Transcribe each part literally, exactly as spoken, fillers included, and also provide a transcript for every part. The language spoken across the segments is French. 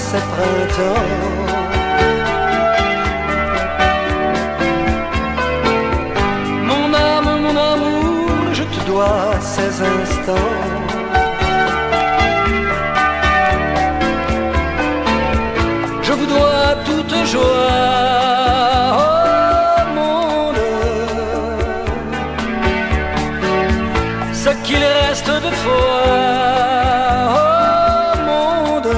c'est printemps. Mon âme, mon amour, je te dois ces instants. Je vous dois toute joie au monde, ce qu'il reste de foi au monde.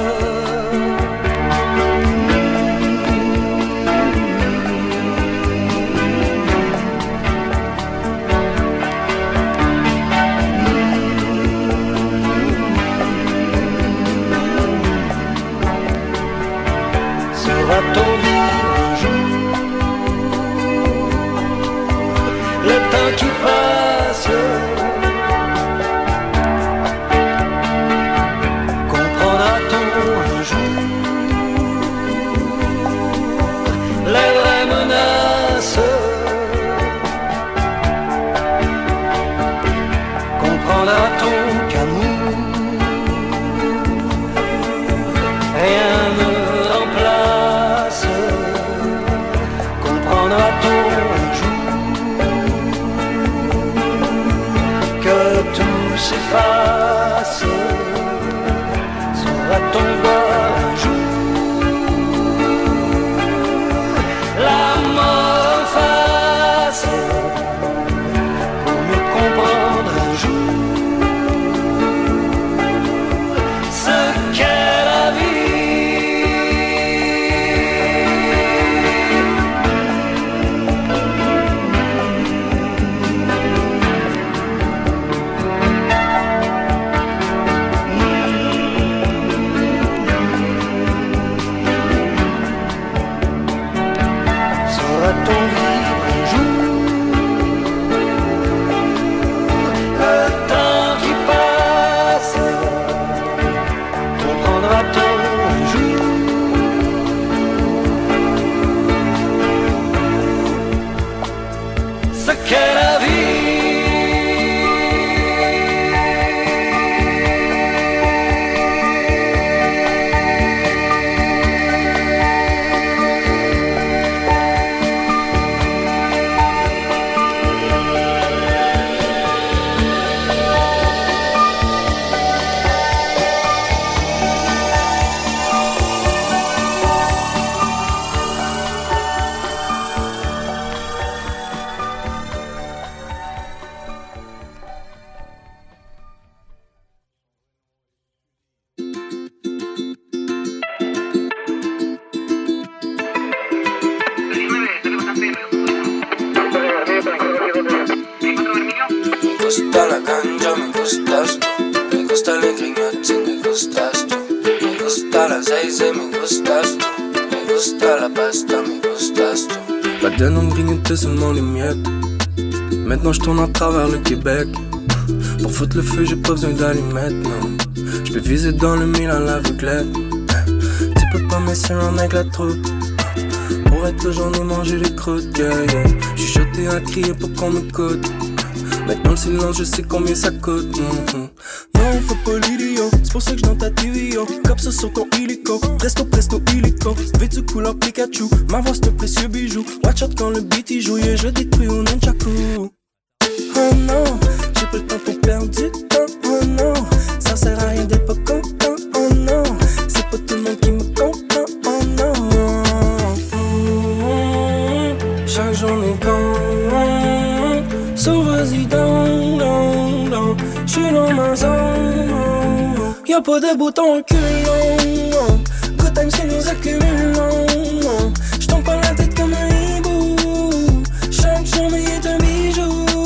Sera-t-on vivre un jour le temps qui passe? Comprendra-t-on un jour les vraies menaces? Comprendra-t-on qu'amour rien ne remplace? Comprendra-t-on un jour que tout s'efface? Saura-t-on voir un jour la mort en face pour mieux comprendre un jour ce qu'est la Saura-t-on vivre un jour le temps qui passe? Comprendra-t-on un jour ce qu'est la vie? Me gusta la cancha, me gustas tú. Me gusta el ingredient, me gustas tú. Me gusta la seis, me gustas tú. Me gusta la pasta, me gustas tú. La denim grignotait seulement les miettes. Maintenant je tourne à travers le Québec. Pour foutre le feu, j'ai pas besoin d'allumettes, non. Je peux viser dans le mille à l'aveuglette. Tu peux pas m'essayer avec la troupe. Pour être là, j'en ai mangé les croûtes, yeah, yeah. J'suis chuchoté à crier pour qu'on m'écoute. Maintenant le silence, je sais combien ça coûte. Mm-hmm. Non, faut pas l'idiot, c'est pour ça que j'dans ta T V, yo. Comme ça sur ton illico, presto presto illico. Vêtu couleur Pikachu, ma voix c'est un précieux bijou. Watch out quand le beat il joue, yeah, je détruis un nunchaku. Oh non, j'ai pas le temps pour perdre du temps. Oh non, ça sert à rien d'être pas content. Oh non, c'est pas tout le monde qui me comprend. Oh non, mm-hmm. Chaque journée compte. So vas-y down, down, down. J'suis dans ma zone. Y'a pas de bouton reculant. Good time c'est nous accumulons. J'tombe pas la tête comme un hibou. Chaque journée est un bijou.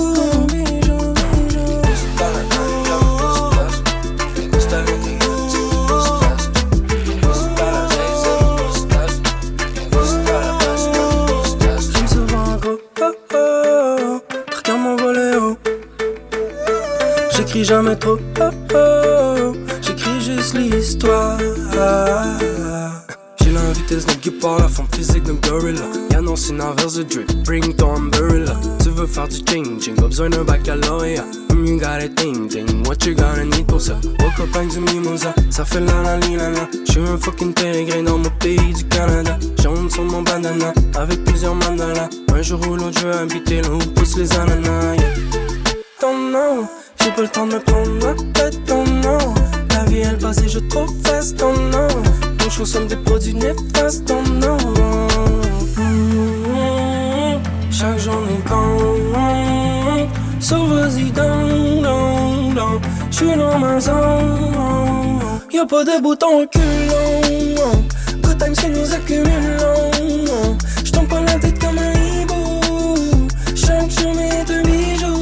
J'écris jamais trop, oh oh. J'écris juste l'histoire. J'ai la vitesse d'un guépard, la forme physique d'un gorilla. Y'a annoncé une inverse de drip, bring ton umbrella. Tu veux faire du changing, pas besoin d'un baccalauréat. I'm you got a ting ting, what you gonna need pour ça? Woke up avec du mimosa, ça fait la la li la la. J'suis un fucking pérégré dans mon pays du Canada. Jaune sur mon bandana, avec plusieurs mandalas. Un jour ou l'autre je veux habiter là où poussent les ananas, yeah. Ton nom, j'ai pas le temps de me prendre la tête, ton nom. La vie elle passe et je trop fast, ton nom. Ton je consomme des produits néfastes, ton nom. Mmh, chaque journée compte. So vas-y down, down, down. J'suis dans ma zone. Y'a pas de bouton reculant. Good times qui nous accumulons. J'tombe pas la tête comme un hibou. Chaque journée est un bijou.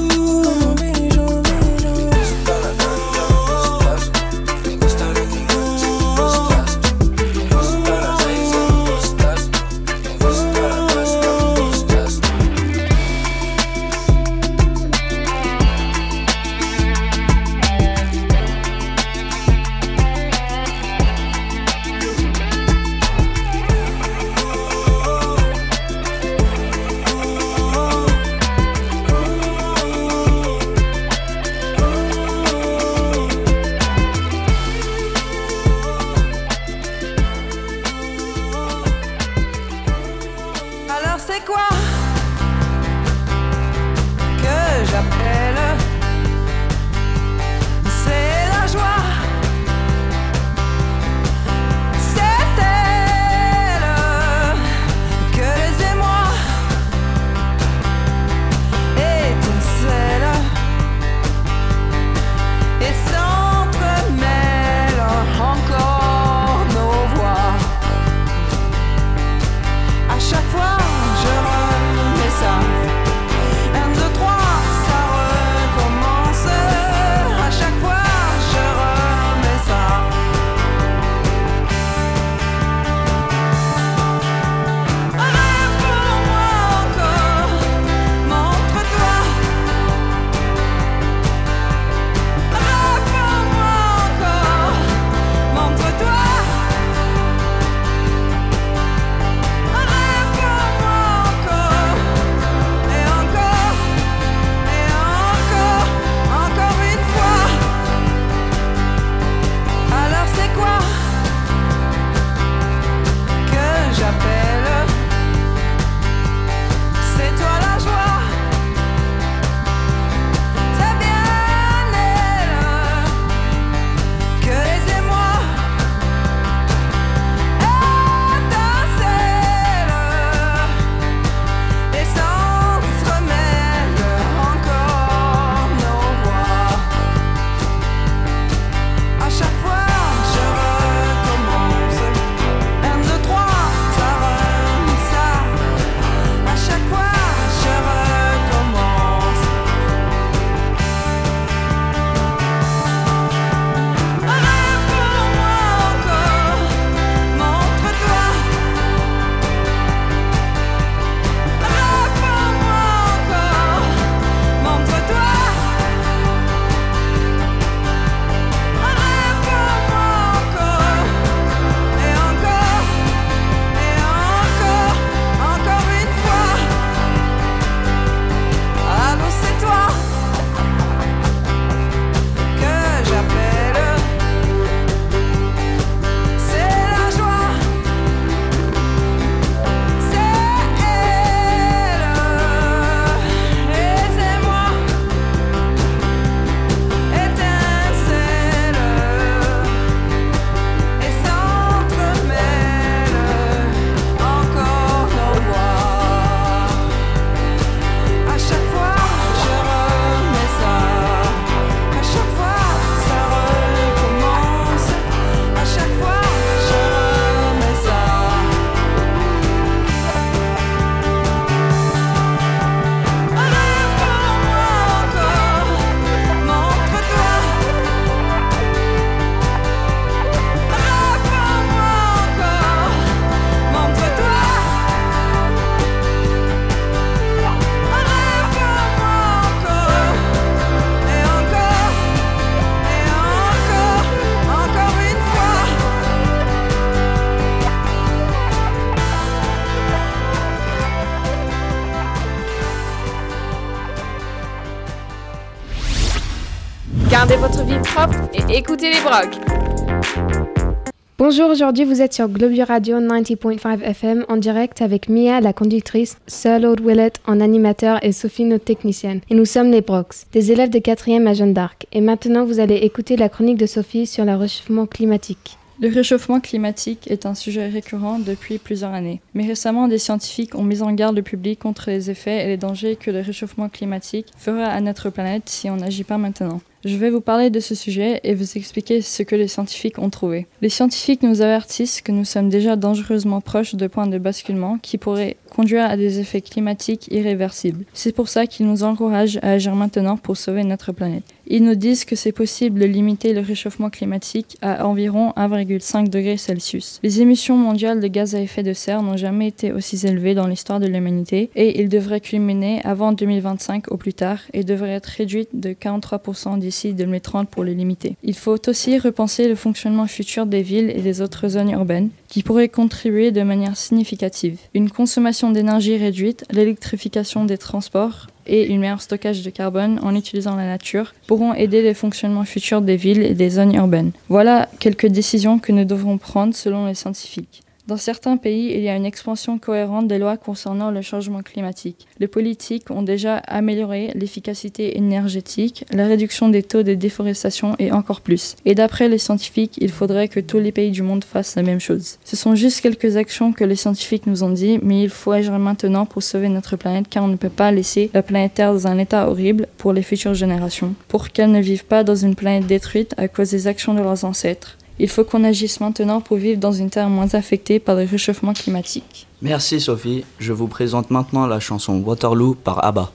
Gardez votre ville propre et écoutez les brocs. Bonjour, aujourd'hui vous êtes sur Globule Radio quatre-vingt-dix point cinq F M en direct avec Mia, la conductrice, Sir Lord Willett en animateur et Sophie, notre technicienne. Et nous sommes les Brocs, des élèves de quatrième à Jeanne d'Arc. Et maintenant vous allez écouter la chronique de Sophie sur le réchauffement climatique. Le réchauffement climatique est un sujet récurrent depuis plusieurs années. Mais récemment, des scientifiques ont mis en garde le public contre les effets et les dangers que le réchauffement climatique fera à notre planète si on n'agit pas maintenant. Je vais vous parler de ce sujet et vous expliquer ce que les scientifiques ont trouvé. Les scientifiques nous avertissent que nous sommes déjà dangereusement proches de points de basculement qui pourraient conduire à des effets climatiques irréversibles. C'est pour ça qu'ils nous encouragent à agir maintenant pour sauver notre planète. Ils nous disent que c'est possible de limiter le réchauffement climatique à environ un virgule cinq degré Celsius. Les émissions mondiales de gaz à effet de serre n'ont jamais été aussi élevées dans l'histoire de l'humanité et ils devraient culminer avant deux mille vingt-cinq au plus tard et devraient être réduites de quarante-trois pour cent d'ici deux mille trente pour les limiter. Il faut aussi repenser le fonctionnement futur des villes et des autres zones urbaines qui pourraient contribuer de manière significative. Une consommation d'énergie réduite, l'électrification des transports et un meilleur stockage de carbone en utilisant la nature pourront aider le fonctionnement futur des villes et des zones urbaines. Voilà quelques décisions que nous devrons prendre selon les scientifiques. Dans certains pays, il y a une expansion cohérente des lois concernant le changement climatique. Les politiques ont déjà amélioré l'efficacité énergétique, la réduction des taux de déforestation et encore plus. Et d'après les scientifiques, il faudrait que tous les pays du monde fassent la même chose. Ce sont juste quelques actions que les scientifiques nous ont dit, mais il faut agir maintenant pour sauver notre planète car on ne peut pas laisser la planète Terre dans un état horrible pour les futures générations, pour qu'elles ne vivent pas dans une planète détruite à cause des actions de leurs ancêtres. Il faut qu'on agisse maintenant pour vivre dans une terre moins affectée par le réchauffement climatique. Merci Sophie, je vous présente maintenant la chanson Waterloo par ABBA.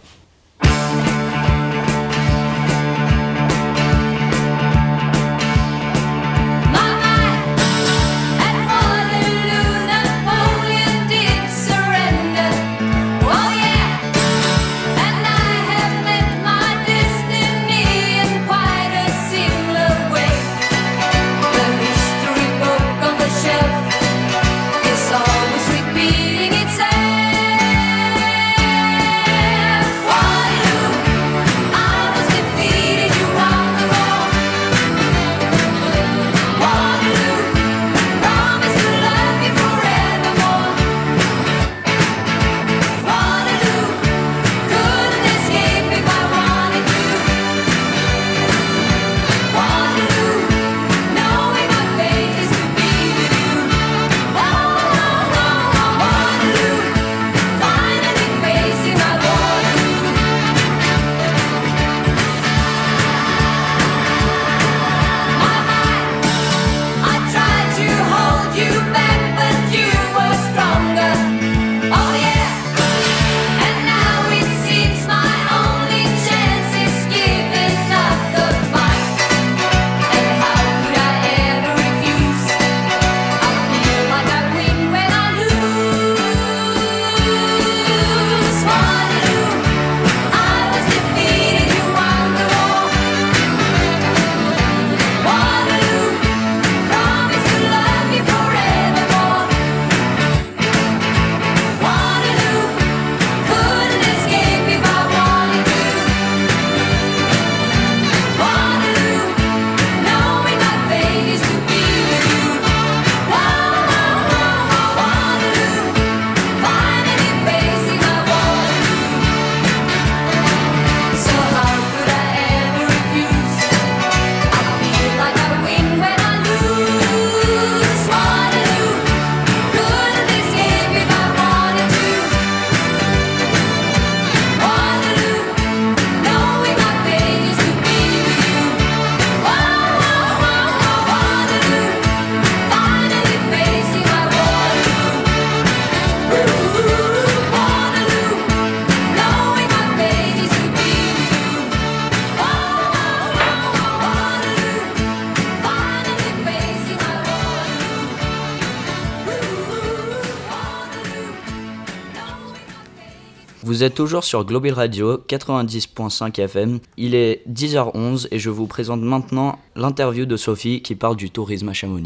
Vous êtes toujours sur Globule Radio quatre-vingt-dix point cinq F M. Il est dix heures onze et je vous présente maintenant l'interview de Sophie qui parle du tourisme à Chamonix.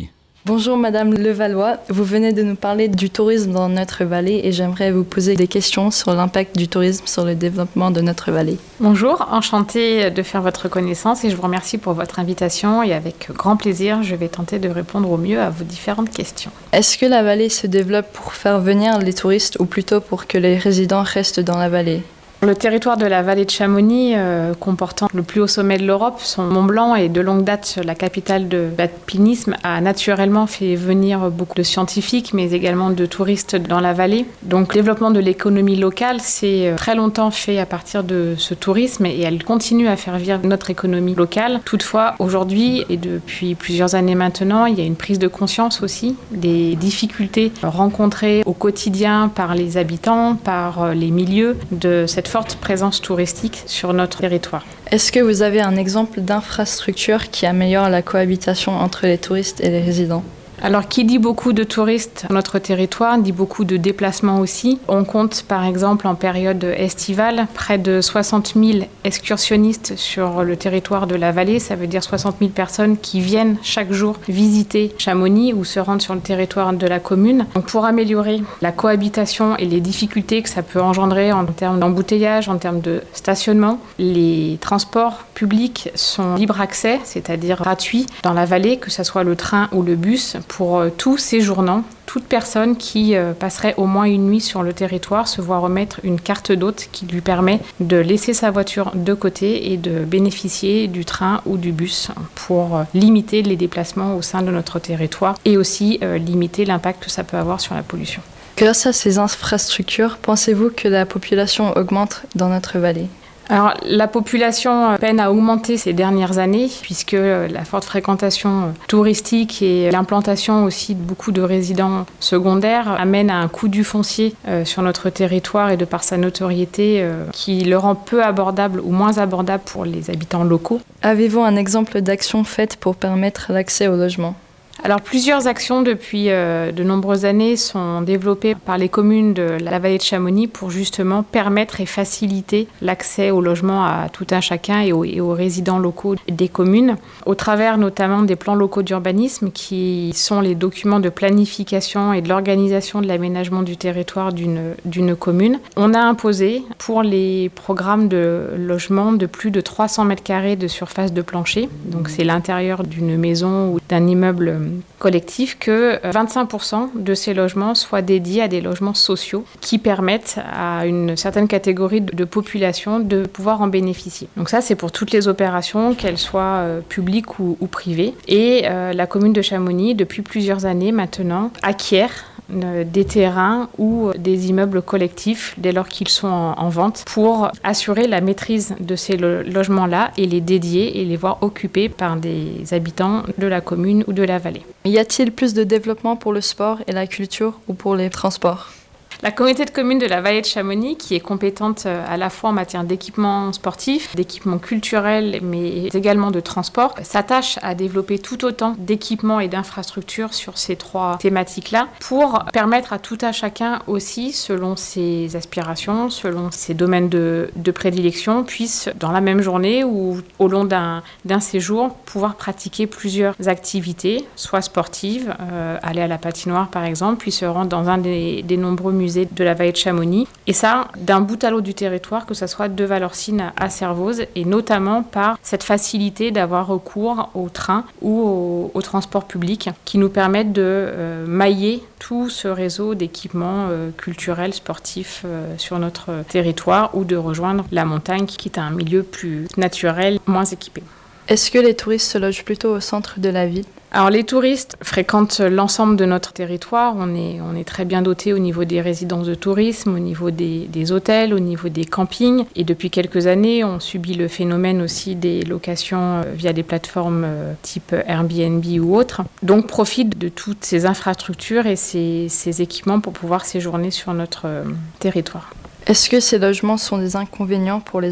Bonjour Madame Levallois, vous venez de nous parler du tourisme dans notre vallée et j'aimerais vous poser des questions sur l'impact du tourisme sur le développement de notre vallée. Bonjour, enchantée de faire votre connaissance et je vous remercie pour votre invitation et avec grand plaisir, je vais tenter de répondre au mieux à vos différentes questions. Est-ce que la vallée se développe pour faire venir les touristes ou plutôt pour que les résidents restent dans la vallée ? Le territoire de la vallée de Chamonix, euh, comportant le plus haut sommet de l'Europe, son Mont Blanc et de longue date la capitale de l'alpinisme, a naturellement fait venir beaucoup de scientifiques, mais également de touristes dans la vallée. Donc le développement de l'économie locale s'est très longtemps fait à partir de ce tourisme et elle continue à faire vivre notre économie locale. Toutefois, aujourd'hui et depuis plusieurs années maintenant, il y a une prise de conscience aussi des difficultés rencontrées au quotidien par les habitants, par les milieux de cette forte présence touristique sur notre territoire. Est-ce que vous avez un exemple d'infrastructure qui améliore la cohabitation entre les touristes et les résidents ? Alors, qui dit beaucoup de touristes sur notre territoire, dit beaucoup de déplacements aussi. On compte, par exemple, en période estivale, près de soixante mille excursionnistes sur le territoire de la vallée. Ça veut dire soixante mille personnes qui viennent chaque jour visiter Chamonix ou se rendre sur le territoire de la commune. Donc, pour améliorer la cohabitation et les difficultés que ça peut engendrer en termes d'embouteillage, en termes de stationnement, les transports publics sont libre accès, c'est-à-dire gratuits dans la vallée, que ce soit le train ou le bus, pour euh, tout séjournant, toute personne qui euh, passerait au moins une nuit sur le territoire se voit remettre une carte d'hôte qui lui permet de laisser sa voiture de côté et de bénéficier du train ou du bus pour euh, limiter les déplacements au sein de notre territoire et aussi euh, limiter l'impact que ça peut avoir sur la pollution. Grâce à ces infrastructures, pensez-vous que la population augmente dans notre vallée ? Alors, la population peine à augmenter ces dernières années puisque la forte fréquentation touristique et l'implantation aussi de beaucoup de résidents secondaires amènent à un coût du foncier euh, sur notre territoire et de par sa notoriété euh, qui le rend peu abordable ou moins abordable pour les habitants locaux. Avez-vous un exemple d'action faite pour permettre l'accès au logement ? Alors, plusieurs actions depuis euh, de nombreuses années sont développées par les communes de la vallée de Chamonix pour justement permettre et faciliter l'accès au logement à tout un chacun et aux, et aux résidents locaux des communes, au travers notamment des plans locaux d'urbanisme qui sont les documents de planification et de l'organisation de l'aménagement du territoire d'une, d'une commune. On a imposé pour les programmes de logement de plus de trois cents mètres carrés de surface de plancher, donc c'est l'intérieur d'une maison ou d'un immeuble collectif, que vingt-cinq pour cent de ces logements soient dédiés à des logements sociaux qui permettent à une certaine catégorie de population de pouvoir en bénéficier. Donc ça, c'est pour toutes les opérations, qu'elles soient euh, publiques ou, ou privées. Et euh, la commune de Chamonix, depuis plusieurs années maintenant, acquiert des terrains ou des immeubles collectifs dès lors qu'ils sont en, en vente pour assurer la maîtrise de ces lo- logements-là et les dédier et les voir occupés par des habitants de la commune ou de la vallée. Y a-t-il plus de développement pour le sport et la culture ou pour les transports ? La communauté de communes de la vallée de Chamonix, qui est compétente à la fois en matière d'équipement sportif, d'équipement culturel, mais également de transport, s'attache à développer tout autant d'équipements et d'infrastructures sur ces trois thématiques-là pour permettre à tout un chacun aussi, selon ses aspirations, selon ses domaines de, de prédilection, puisse, dans la même journée ou au long d'un, d'un séjour, pouvoir pratiquer plusieurs activités, soit sportives, euh, aller à la patinoire par exemple, puis se rendre dans un des, des nombreux musées de la vallée de Chamonix. Et ça, d'un bout à l'autre du territoire, que ce soit de Valorcine à Servoz, et notamment par cette facilité d'avoir recours au train ou au, au transport public qui nous permettent de euh, mailler tout ce réseau d'équipements euh, culturels, sportifs euh, sur notre territoire ou de rejoindre la montagne qui est un milieu plus naturel, moins équipé. Est-ce que les touristes se logent plutôt au centre de la ville ? Alors les touristes fréquentent l'ensemble de notre territoire, on est, on est très bien doté au niveau des résidences de tourisme, au niveau des, des hôtels, au niveau des campings et depuis quelques années on subit le phénomène aussi des locations via des plateformes type Airbnb ou autres, donc profite de toutes ces infrastructures et ces, ces équipements pour pouvoir séjourner sur notre territoire. Est-ce que ces logements sont des inconvénients pour les habitants ?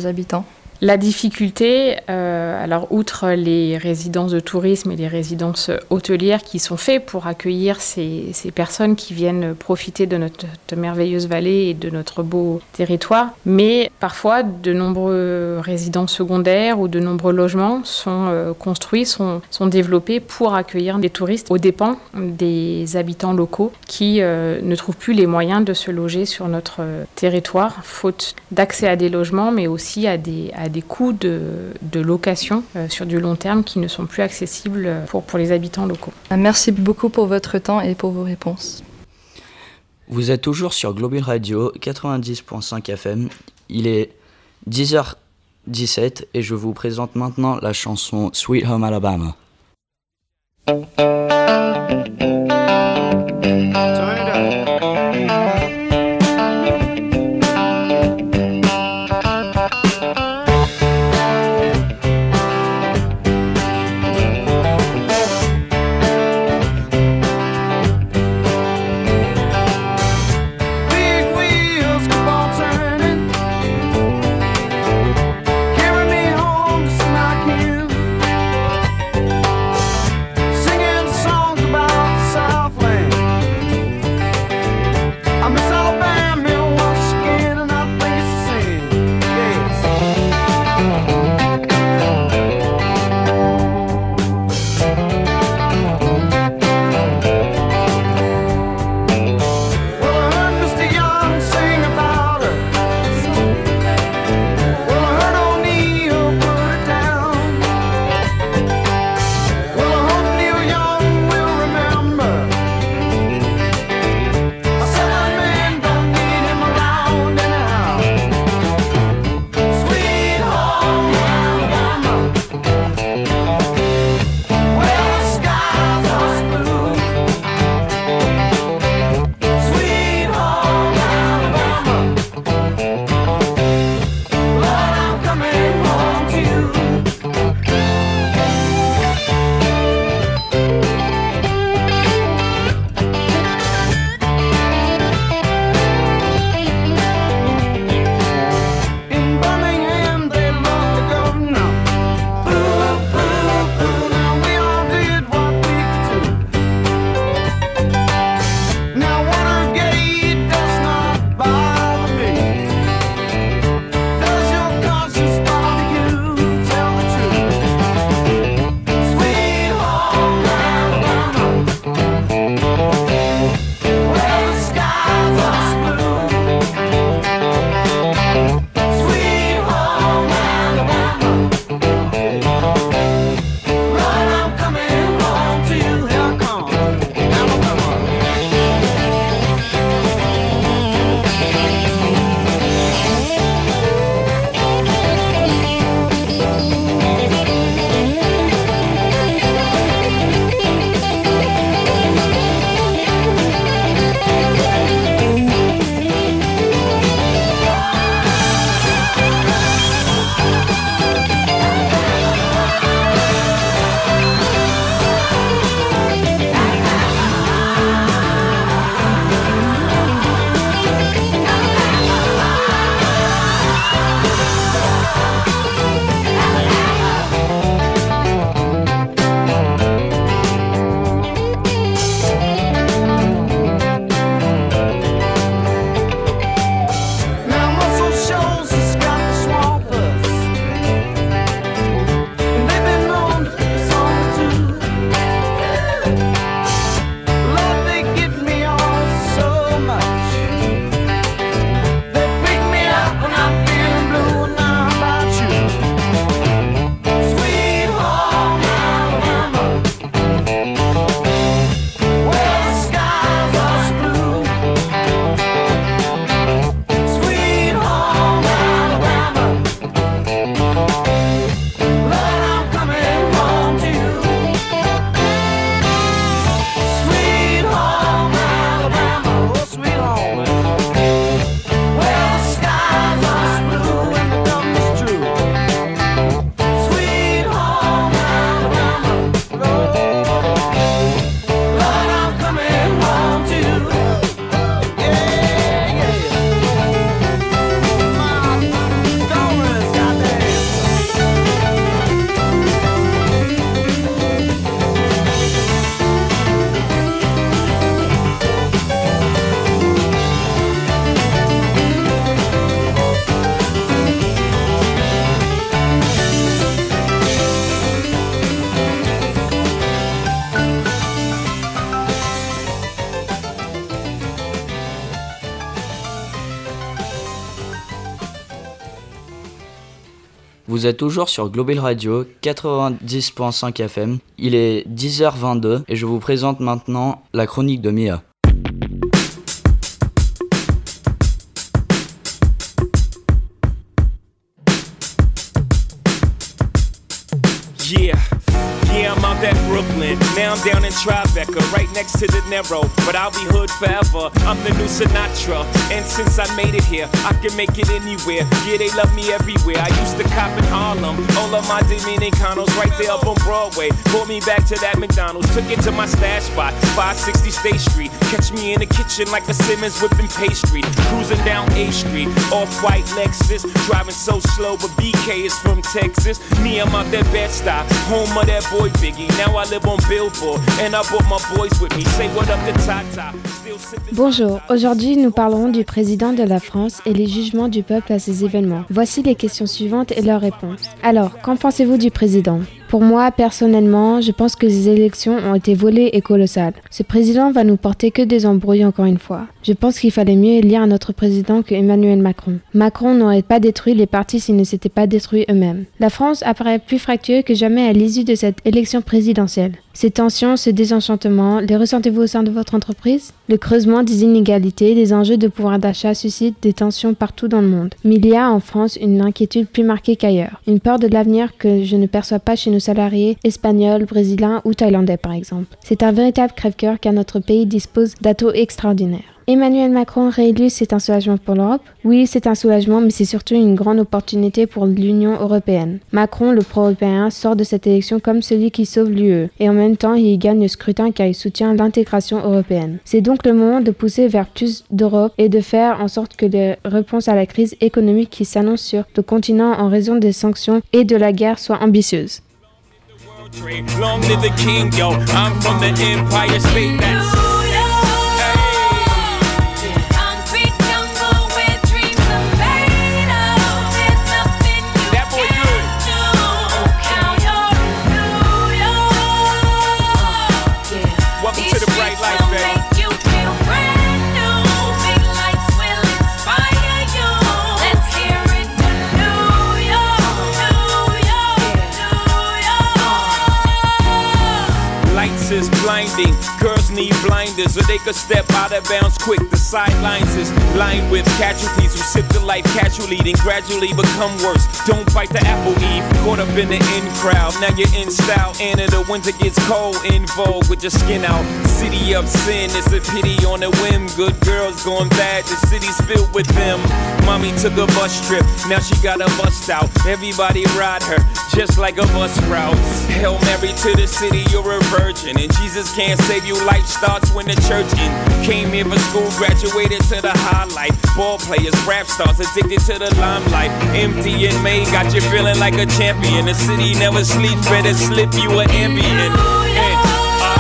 La difficulté, euh, alors outre les résidences de tourisme et les résidences hôtelières qui sont faites pour accueillir ces, ces personnes qui viennent profiter de notre de merveilleuse vallée et de notre beau territoire, mais parfois de nombreux résidences secondaires ou de nombreux logements sont euh, construits, sont, sont développés pour accueillir des touristes aux dépens des habitants locaux qui euh, ne trouvent plus les moyens de se loger sur notre euh, territoire, faute d'accès à des logements, mais aussi à des, à des coûts de, de location euh, sur du long terme qui ne sont plus accessibles pour, pour les habitants locaux. Merci beaucoup pour votre temps et pour vos réponses. Vous êtes toujours sur Global Radio quatre-vingt-dix virgule cinq F M. Il est dix heures dix-sept et je vous présente maintenant la chanson Sweet Home Alabama. Carry me home to Smokin', singing Vous êtes toujours sur Global Radio quatre-vingt-dix virgule cinq F M. Il est dix heures vingt-deux et je vous présente maintenant la chronique de Mia. Yeah, yeah, I'm out at Brooklyn. Now I'm down in Tribeca, right next to De Niro. But I'll be hood forever. I'm the new Sinatra. And since I made it here, I can make it anywhere. Yeah, they love me everywhere. I used to cop in Harlem. All of my Dominicanos right there up on Broadway. Brought me back to that McDonald's. Took it to my stash spot, five sixty State Street. Catch me in the kitchen like a Simmons whipping pastry. Cruising down A Street, off-white Lexus. Driving so slow, but B K is from Texas. Me, I'm out that Bed-Stuy, home of that boy Biggie. Now I live on Billboard, and I brought my boys with me. Say what up to Tata. Bonjour, aujourd'hui nous parlerons du président de la France et les jugements du peuple à ces événements. Voici les questions suivantes et leurs réponses. Alors, qu'en pensez-vous du président ? Pour moi, personnellement, je pense que les élections ont été volées et colossales. Ce président va nous porter que des embrouilles encore une fois. Je pense qu'il fallait mieux élire un autre président que Emmanuel Macron. Macron n'aurait pas détruit les partis s'ils ne s'étaient pas détruits eux-mêmes. La France apparaît plus fractueuse que jamais à l'issue de cette élection présidentielle. Ces tensions, ce désenchantement, les ressentez-vous au sein de votre entreprise ? Le creusement des inégalités, des enjeux de pouvoir d'achat suscitent des tensions partout dans le monde. Mais il y a en France une inquiétude plus marquée qu'ailleurs. Une peur de l'avenir que je ne perçois pas chez nos salariés espagnols, brésiliens ou thaïlandais par exemple. C'est un véritable crève-cœur car notre pays dispose d'atouts extraordinaires. Emmanuel Macron réélu, c'est un soulagement pour l'Europe ? Oui, c'est un soulagement, mais c'est surtout une grande opportunité pour l'Union européenne. Macron, le pro-européen, sort de cette élection comme celui qui sauve l'U E, et en même temps, il gagne le scrutin car il soutient l'intégration européenne. C'est donc le moment de pousser vers plus d'Europe et de faire en sorte que les réponses à la crise économique qui s'annonce sur le continent en raison des sanctions et de la guerre soient ambitieuses. Long live the king, yo. I'm from the Empire State. That's is blinding. Girls need blinders so they could step out of bounds quick. The sidelines is lined with casualties who sip the life casually, then gradually become worse. Don't bite the apple, Eve. Caught up in the in crowd. Now you're in style. And in the winter gets cold, in vogue with your skin out. City of sin, it's a pity on a whim. Good girls going bad, the city's filled with them. Mommy took a bus trip, now she got a bust out. Everybody ride her, just like a bus route. Hail Mary to the city, you're a virgin. And Jesus can't save you, life starts when the church in. Came here for school, graduated to the highlight. Ball players, rap stars, addicted to the limelight. Empty in May, got you feeling like a champion. The city never sleeps, better slip you an ambient. And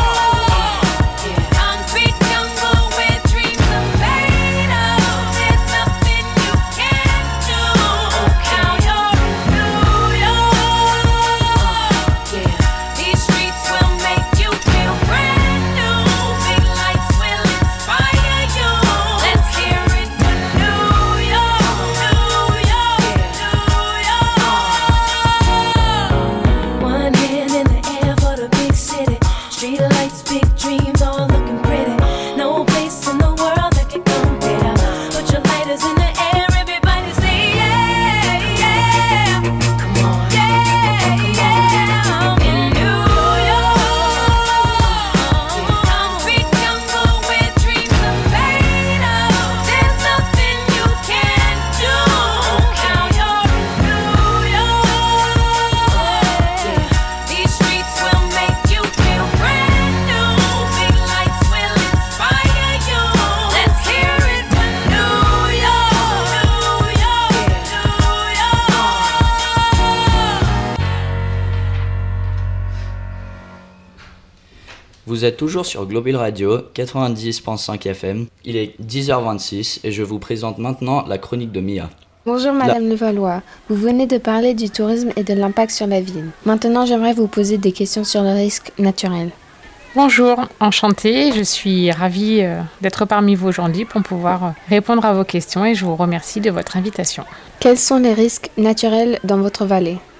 Vous êtes toujours sur Global Radio quatre-vingt-dix virgule cinq F M. Il est dix heures vingt-six et je vous présente maintenant la chronique de Mia. Bonjour Madame la... Levallois, vous venez de parler du tourisme et de l'impact sur la ville. Maintenant, j'aimerais vous poser des questions sur le risque naturel. Bonjour, enchantée, je suis ravie d'être parmi vous aujourd'hui pour pouvoir répondre à vos questions et je vous remercie de votre invitation. Quels sont les risques naturels dans votre vallée ?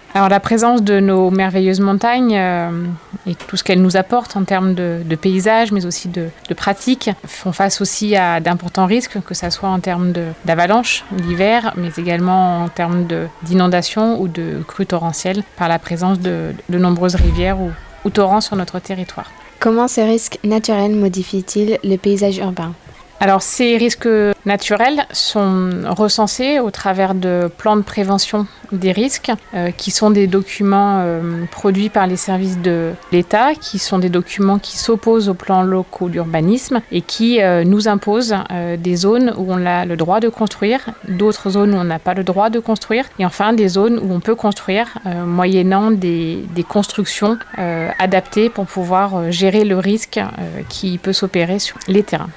Alors la présence de nos merveilleuses montagnes euh, et tout ce qu'elles nous apportent en termes de, de paysages, mais aussi de, de pratiques, font face aussi à d'importants risques, que ce soit en termes de, d'avalanches l'hiver, mais également en termes de, d'inondations ou de crues torrentielles par la présence de, de nombreuses rivières ou, ou torrents sur notre territoire. Comment ces risques naturels modifient-ils le paysage urbain ? Alors, ces risques naturels sont recensés au travers de plans de prévention des risques, euh, qui sont des documents euh, produits par les services de l'État, qui sont des documents qui s'opposent aux plans locaux d'urbanisme et qui euh, nous imposent euh, des zones où on a le droit de construire, d'autres zones où on n'a pas le droit de construire, et enfin des zones où on peut construire euh, moyennant des, des constructions euh, adaptées pour pouvoir euh, gérer le risque euh, qui peut s'opérer sur les terrains.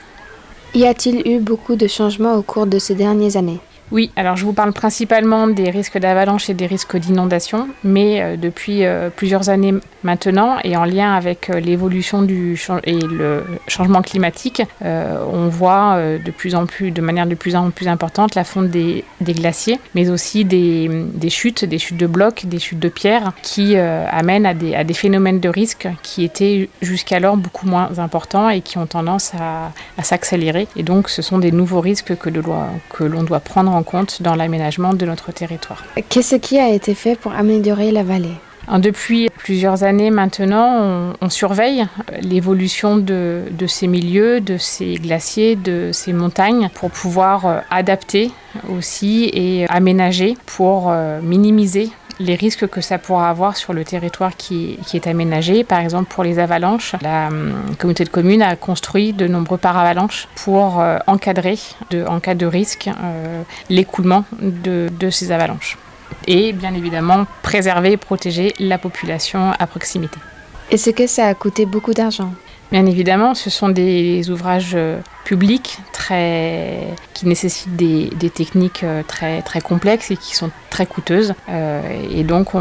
Y a-t-il eu beaucoup de changements au cours de ces dernières années ? Oui, alors je vous parle principalement des risques d'avalanche et des risques d'inondation, mais euh, depuis euh, plusieurs années maintenant, et en lien avec euh, l'évolution du ch- et le changement climatique, euh, on voit euh, de plus en plus, de manière de plus en plus importante, la fonte des, des glaciers, mais aussi des, des chutes, des chutes de blocs, des chutes de pierres, qui euh, amènent à des, à des phénomènes de risque qui étaient jusqu'alors beaucoup moins importants et qui ont tendance à, à s'accélérer. Et donc, ce sont des nouveaux risques que, de loi, que l'on doit prendre en compte dans l'aménagement de notre territoire. Qu'est-ce qui a été fait pour améliorer la vallée ? Depuis plusieurs années maintenant, on, on surveille l'évolution de, de ces milieux, de ces glaciers, de ces montagnes, pour pouvoir euh, adapter aussi et aménager pour euh, minimiser les risques que ça pourra avoir sur le territoire qui, qui est aménagé. Par exemple, pour les avalanches, la euh, communauté de communes a construit de nombreux paravalanches pour euh, encadrer, de, en cas de risque, euh, l'écoulement de, de ces avalanches. Et bien évidemment, préserver et protéger la population à proximité. Est-ce que ça a coûté beaucoup d'argent ? Bien évidemment, ce sont des ouvrages publics très, qui nécessitent des, des techniques très, très complexes et qui sont très coûteuses. Euh, et donc, on,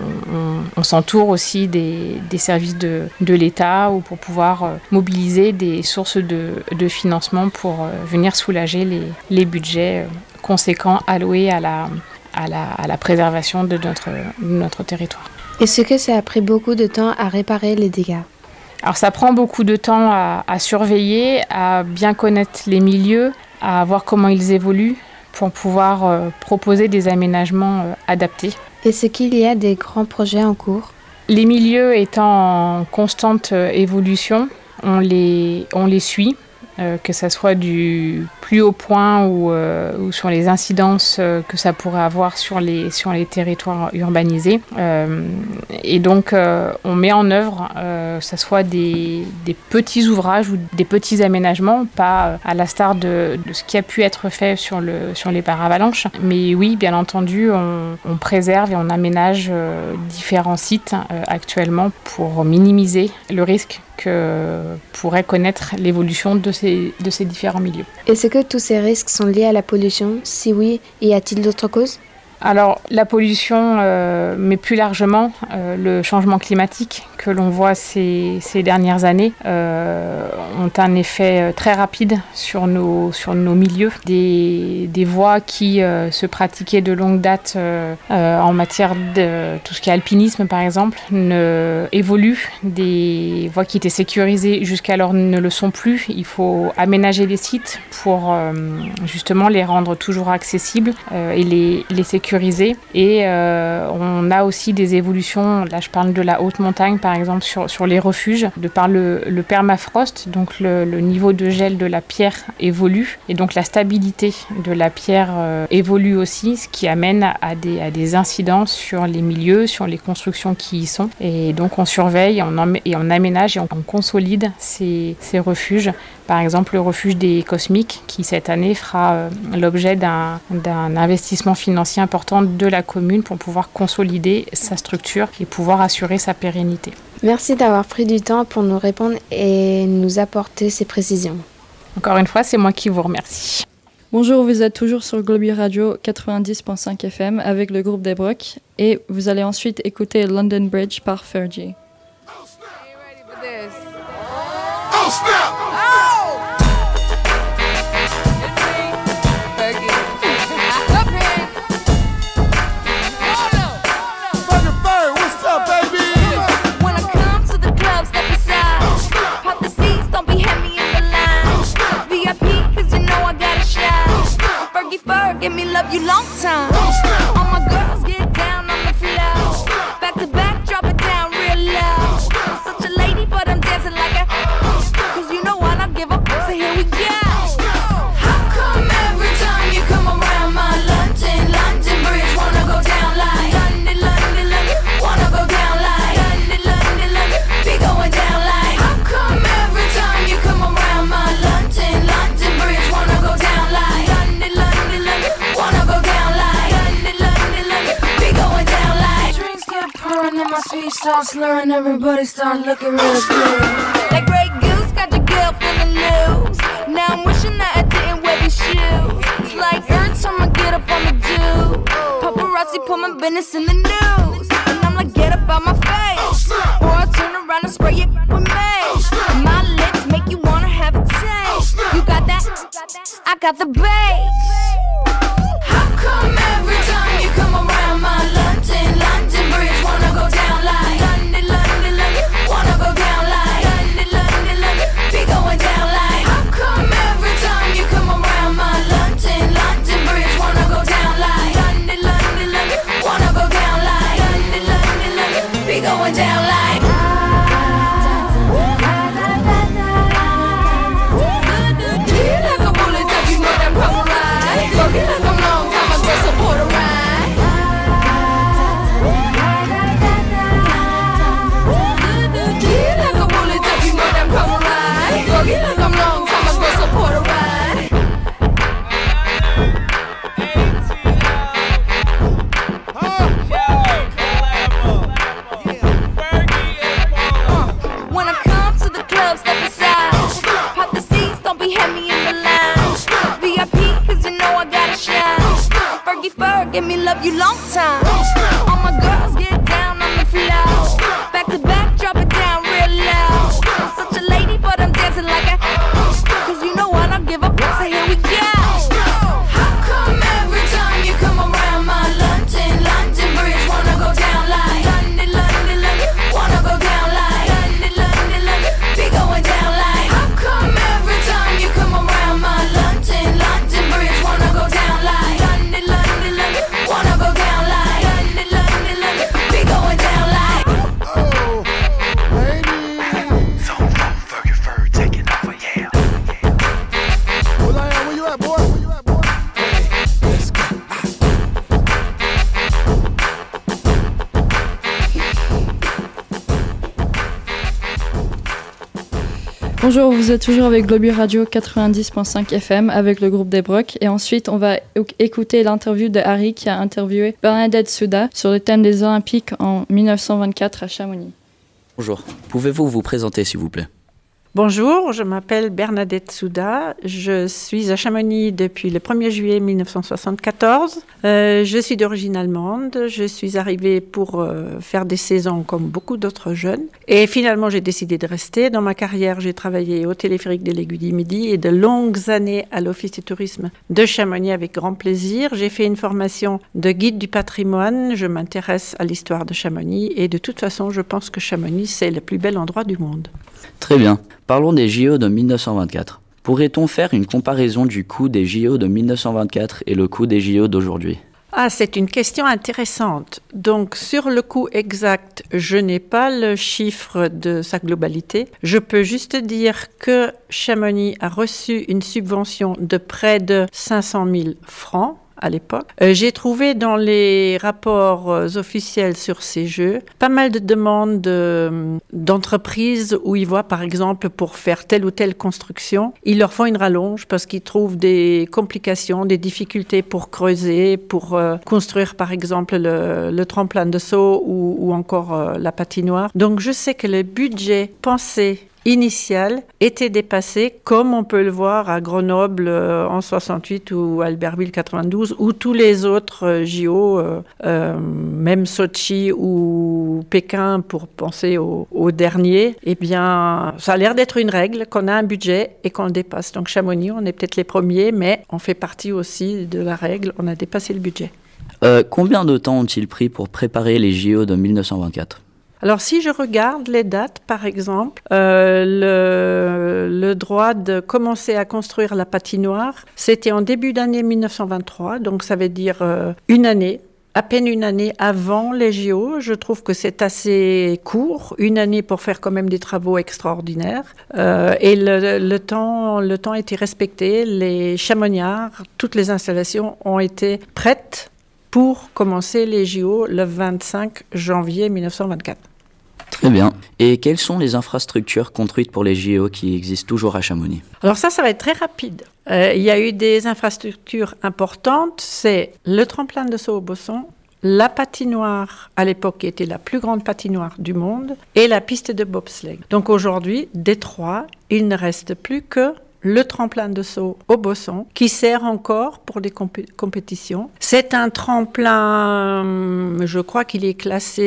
on, on s'entoure aussi des, des services de, de l'État ou pour pouvoir mobiliser des sources de, de financement pour venir soulager les, les budgets conséquents alloués à la, à la, à la préservation de notre, de notre territoire. Est-ce que ça a pris beaucoup de temps à réparer les dégâts ? Alors ça prend beaucoup de temps à, à surveiller, à bien connaître les milieux, à voir comment ils évoluent pour pouvoir euh, proposer des aménagements euh, adaptés. Est-ce qu'il y a des grands projets en cours ? Les milieux étant en constante euh, évolution, on les, on les suit, euh, que ce soit du plus haut point ou, euh, ou sur les incidences euh, que ça pourrait avoir sur les, sur les territoires urbanisés. Euh, et donc, euh, on met en œuvre, euh, que ce soit des, des petits ouvrages ou des petits aménagements, pas à la star de, de ce qui a pu être fait sur, le, sur les paravalanches. Mais oui, bien entendu, on, on préserve et on aménage euh, différents sites euh, actuellement pour minimiser le risque que pourrait connaître l'évolution de ces, de ces différents milieux. Est-ce que tous ces risques sont liés à la pollution ? Si oui, y a-t-il d'autres causes ? Alors, la pollution, euh, mais plus largement, euh, le changement climatique que l'on voit ces, ces dernières années euh, ont un effet très rapide sur nos, sur nos milieux. Des, des voies qui euh, se pratiquaient de longue date euh, euh, en matière de tout ce qui est alpinisme, par exemple, ne, évoluent. Des voies qui étaient sécurisées jusqu'alors ne le sont plus. Il faut aménager les sites pour euh, justement les rendre toujours accessibles euh, et les, les sécuriser. Et euh, on a aussi des évolutions, là je parle de la haute montagne par exemple, sur, sur les refuges, de par le, le permafrost, donc le, le niveau de gel de la pierre évolue, et donc la stabilité de la pierre euh, évolue aussi, ce qui amène à des, à des incidences sur les milieux, sur les constructions qui y sont. Et donc on surveille on en, et on aménage et on, on consolide ces, ces refuges. Par exemple, le refuge des Cosmiques, qui cette année fera euh, l'objet d'un, d'un investissement financier important de la commune pour pouvoir consolider sa structure et pouvoir assurer sa pérennité. Merci d'avoir pris du temps pour nous répondre et nous apporter ces précisions. Encore une fois, c'est moi qui vous remercie. Bonjour, vous êtes toujours sur Global Radio quatre-vingt-dix virgule cinq F M avec le groupe des Brocs et vous allez ensuite écouter London Bridge par Fergie. Oh snap! Fuck start slurring, everybody start looking real good. That Grey Goose got your girl feeling loose. Now I'm wishing that I didn't wear these shoes. It's like every time I get up on the do, paparazzi put my business in the news. And I'm like, get up out my face, or I turn around and spray it with mace. My lips make you wanna have a taste. You got that? I got the bass. How come every time you come around my London, London Bridge wanna go down like London, London, London, wanna go down like London, London, London, be going down like. How come every time you come around my London, London Bridge wanna go down like London, London, London, wanna go down like London, London, London, be going down like. Like a bullet, don't you know that proper ride? Fucking like a long time ago, support a ride. Like a bullet, don't you know that proper ride? Fucking like a long time ago, support a ride. When I come to the club, step aside. Pop the seats, don't be heavy in the line. V I P, cause you know I gotta shine. Fergie Ferg, give me love you long time. All my girls get down on the floor. Back to back, drop it down real low. I'm such a lady, but I'm dancing like a. Cause you know I don't give up, so here we go. How come every time you come around my London, London Bridge wanna go down like London, London, London, wanna go down like London, London, London, be going down like. How come every time you come around my London, London Bridge wanna go down like London, London, London, wanna go down like London, London, London, be going down like. Oh, ladies. So Fergie Ferg taking over, yeah. Well, I am. Where you at, boy? Where you at, boy? Let's go. Bonjour, vous êtes toujours avec Globule Radio quatre-vingt-dix virgule cinq F M avec le groupe des Brocs. Et ensuite, on va écouter l'interview de Harry qui a interviewé Bernadette Souda sur le thème des Olympiques en dix-neuf cent vingt-quatre à Chamonix. Bonjour, pouvez-vous vous présenter s'il vous plaît? Bonjour, je m'appelle Bernadette Souda. Je suis à Chamonix depuis le premier juillet mille neuf cent soixante-quatorze. Euh, je suis d'origine allemande. Je suis arrivée pour euh, faire des saisons comme beaucoup d'autres jeunes. Et finalement, j'ai décidé de rester. Dans ma carrière, j'ai travaillé au téléphérique de l'Aiguille du Midi et de longues années à l'Office du tourisme de Chamonix avec grand plaisir. J'ai fait une formation de guide du patrimoine. Je m'intéresse à l'histoire de Chamonix et de toute façon, je pense que Chamonix, c'est le plus bel endroit du monde. Très bien. Parlons des J O de dix-neuf cent vingt-quatre. Pourrait-on faire une comparaison du coût des J O de dix-neuf cent vingt-quatre et le coût des J O d'aujourd'hui? Ah, c'est une question intéressante. Donc, sur le coût exact, je n'ai pas le chiffre de sa globalité. Je peux juste dire que Chamonix a reçu une subvention de près de cinq cent mille francs à l'époque. Euh, j'ai trouvé dans les rapports euh, officiels sur ces jeux pas mal de demandes de, d'entreprises où ils voient, par exemple, pour faire telle ou telle construction, ils leur font une rallonge parce qu'ils trouvent des complications, des difficultés pour creuser, pour euh, construire, par exemple, le, le tremplin de saut ou, ou encore euh, la patinoire. Donc, je sais que le budget pensé initial était dépassé, comme on peut le voir à Grenoble euh, en soixante-huit ou à Albertville quatre-vingt-douze, ou tous les autres euh, J O, euh, euh, même Sochi ou Pékin, pour penser au, au dernier. Eh bien, ça a l'air d'être une règle, qu'on a un budget et qu'on le dépasse. Donc Chamonix, on est peut-être les premiers, mais on fait partie aussi de la règle, on a dépassé le budget. Euh, combien de temps ont-ils pris pour préparer les J O de dix-neuf cent vingt-quatre ? Alors, si je regarde les dates, par exemple, euh, le, le droit de commencer à construire la patinoire, c'était en début d'année dix-neuf cent vingt-trois, donc ça veut dire euh, une année, à peine une année avant les J O. Je trouve que c'est assez court, une année pour faire quand même des travaux extraordinaires. Euh, et le, le, temps, le temps a été respecté, les chamoniards, toutes les installations ont été prêtes pour commencer les J O le vingt-cinq janvier dix-neuf cent vingt-quatre. Très bien. Et quelles sont les infrastructures construites pour les J O qui existent toujours à Chamonix ? Alors ça, ça va être très rapide. Euh, il y a eu des infrastructures importantes. C'est le tremplin de saut au Bosson, la patinoire, à l'époque, qui était la plus grande patinoire du monde, et la piste de bobsleigh. Donc aujourd'hui, des trois, il ne reste plus que le tremplin de saut au Bosson, qui sert encore pour des compé- compétitions. C'est un tremplin, je crois qu'il est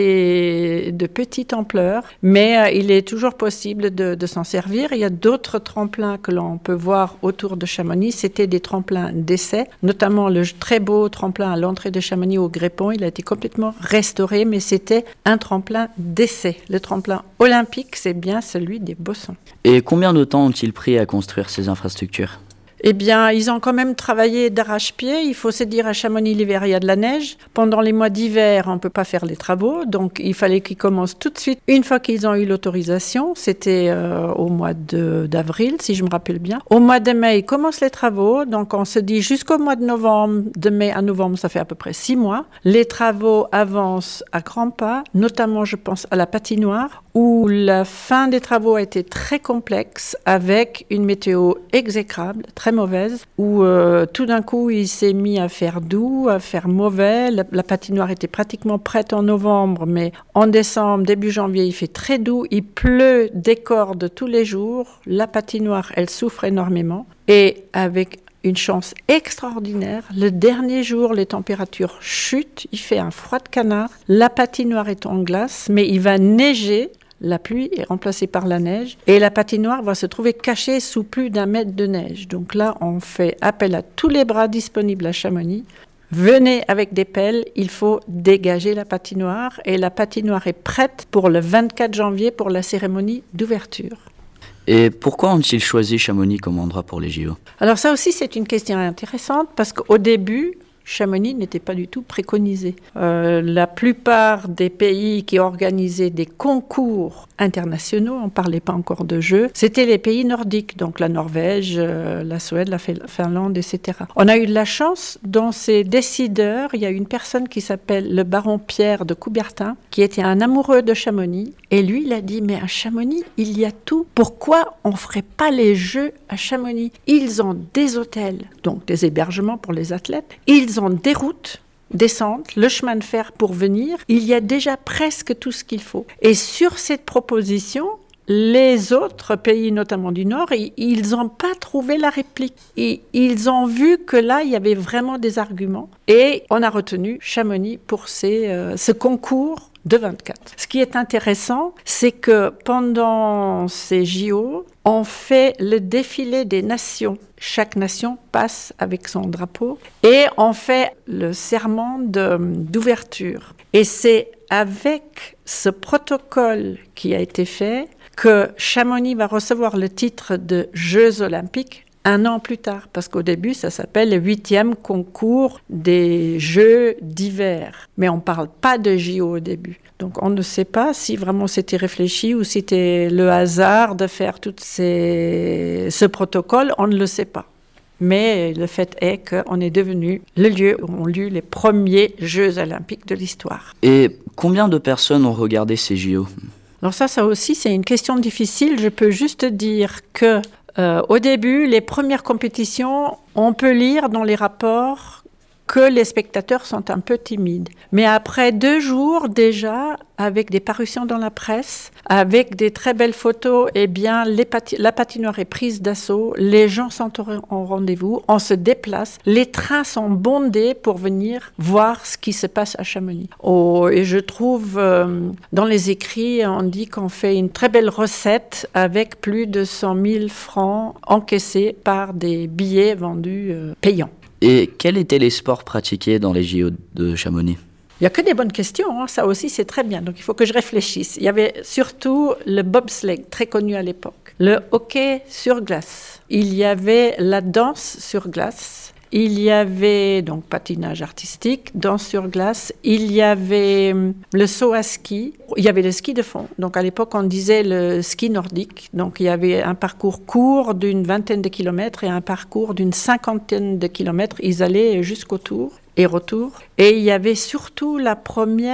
classé de petite ampleur, mais euh, il est toujours possible de, de s'en servir. Il y a d'autres tremplins que l'on peut voir autour de Chamonix. C'était des tremplins d'essai, notamment le très beau tremplin à l'entrée de Chamonix au Grépon. Il a été complètement restauré, mais c'était un tremplin d'essai. Le tremplin olympique, c'est bien celui des Bossons. Et combien de temps ont-ils pris à construire ces infrastructures ? Eh bien, ils ont quand même travaillé d'arrache-pied. Il faut se dire, à Chamonix, l'hiver, il y a de la neige. Pendant les mois d'hiver, on ne peut pas faire les travaux. Donc, il fallait qu'ils commencent tout de suite. Une fois qu'ils ont eu l'autorisation, c'était euh, au mois de, d'avril, si je me rappelle bien. Au mois de mai, ils commencent les travaux. Donc, on se dit jusqu'au mois de novembre, de mai à novembre, ça fait à peu près six mois. Les travaux avancent à grands pas, notamment, je pense, à la patinoire, où la fin des travaux a été très complexe, avec une météo exécrable, très mauvaise, où euh, tout d'un coup, il s'est mis à faire doux, à faire mauvais. La, la patinoire était pratiquement prête en novembre, mais en décembre, début janvier, il fait très doux. Il pleut des cordes tous les jours. La patinoire, elle souffre énormément. Et avec une chance extraordinaire, le dernier jour, les températures chutent. Il fait un froid de canard. La patinoire est en glace, mais il va neiger. La pluie est remplacée par la neige et la patinoire va se trouver cachée sous plus d'un mètre de neige. Donc là, on fait appel à tous les bras disponibles à Chamonix. Venez avec des pelles, il faut dégager la patinoire et la patinoire est prête pour le vingt-quatre janvier pour la cérémonie d'ouverture. Et pourquoi ont-ils choisi Chamonix comme endroit pour les J O ? Alors ça aussi, c'est une question intéressante parce qu'au début, Chamonix n'était pas du tout préconisé. Euh, la plupart des pays qui organisaient des concours internationaux, on ne parlait pas encore de jeux, c'était les pays nordiques, donc la Norvège, euh, la Suède, la Finlande, et cetera. On a eu de la chance, dans ces décideurs, il y a une personne qui s'appelle le baron Pierre de Coubertin, qui était un amoureux de Chamonix, et lui, il a dit, mais à Chamonix, il y a tout. Pourquoi on ne ferait pas les jeux à Chamonix ? Ils ont des hôtels, donc des hébergements pour les athlètes, ils ont des routes, descente, le chemin de fer pour venir, il y a déjà presque tout ce qu'il faut. Et sur cette proposition, les autres pays, notamment du Nord, ils n'ont pas trouvé la réplique. Et ils ont vu que là, il y avait vraiment des arguments. Et on a retenu Chamonix pour ces, euh, ce concours de vingt-quatre. Ce qui est intéressant, c'est que pendant ces J O, on fait le défilé des nations. Chaque nation passe avec son drapeau et on fait le serment de, d'ouverture. Et c'est avec ce protocole qui a été fait que Chamonix va recevoir le titre de Jeux olympiques un an plus tard, parce qu'au début, ça s'appelle le huitième concours des Jeux d'hiver. Mais on ne parle pas de J O au début. Donc on ne sait pas si vraiment c'était réfléchi ou si c'était le hasard de faire tout ces... ce protocole, on ne le sait pas. Mais le fait est qu'on est devenu le lieu où ont lieu les premiers Jeux olympiques de l'histoire. Et combien de personnes ont regardé ces J O ? Alors ça, ça aussi, c'est une question difficile. Je peux juste dire que Euh, au début, les premières compétitions, on peut lire dans les rapports que les spectateurs sont un peu timides. Mais après deux jours déjà, avec des parutions dans la presse, avec des très belles photos, eh bien, les pati- la patinoire est prise d'assaut, les gens sont au, au rendez-vous, on se déplace, les trains sont bondés pour venir voir ce qui se passe à Chamonix. Oh, et je trouve, euh, dans les écrits, on dit qu'on fait une très belle recette avec plus de cent mille francs encaissés par des billets vendus euh, payants. Et quels étaient les sports pratiqués dans les J O de Chamonix ? Il n'y a que des bonnes questions, hein. Ça aussi c'est très bien, donc il faut que je réfléchisse. Il y avait surtout le bobsleigh, très connu à l'époque, le hockey sur glace, il y avait la danse sur glace, il y avait donc patinage artistique, danse sur glace, il y avait le saut à ski, il y avait le ski de fond. Donc à l'époque on disait le ski nordique. Donc il y avait un parcours court d'une vingtaine de kilomètres et un parcours d'une cinquantaine de kilomètres. Ils allaient jusqu'au tour et retour. Et il y avait surtout la première